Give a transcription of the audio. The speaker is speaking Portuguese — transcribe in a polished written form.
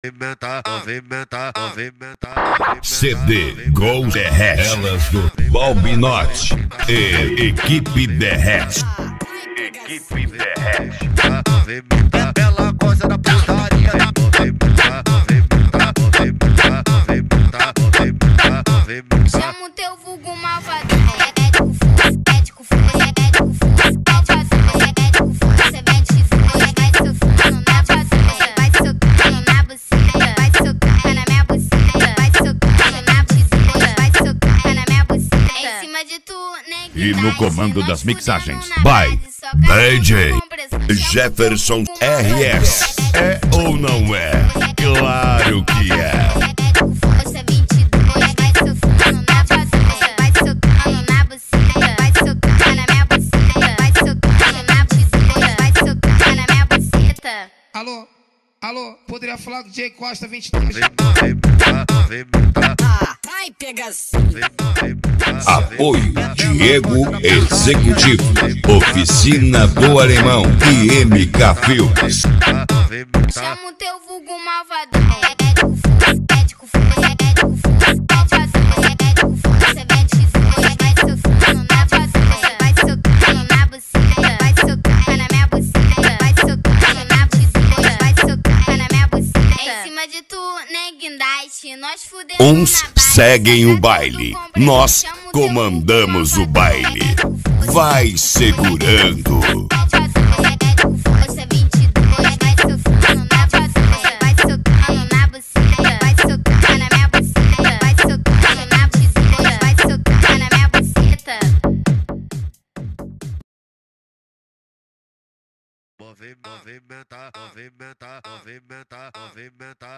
CD Gol Derrete. Elas do Balbinote e Equipe Derrete. Equipe Derrete. Ela gosta da putaria. Chama o teu vulgo malvado. Ético fuso, ético fuso. Você mete fuso, vai socando na buceta, vai socando na buceta, vai socando na minha buceta, vai socando na buceta, vai socando na minha buceta. Em cima de tu, neguinho. E no comando das mixagens, by DJ Jefferson RS. É ou não é? Claro que é. Alô, alô, poderia falar com o J Costa 23. Vai, pegação. Apoio Diego Executivo, Oficina do Alemão e MK Filmes. Chama o teu vulgo malvadão. Ético fuso, ético fuso. Você mete fuso, vai socando na buceta, vai socando na buceta, vai socando na minha buceta, vai socando na buceta, vai socando na minha buceta. Em cima de tu, neguindade, nós fudemos. Uns seguem o baile, nós comandamos o baile. Vai segurando. Movimenta, movimenta, movimenta, movimenta.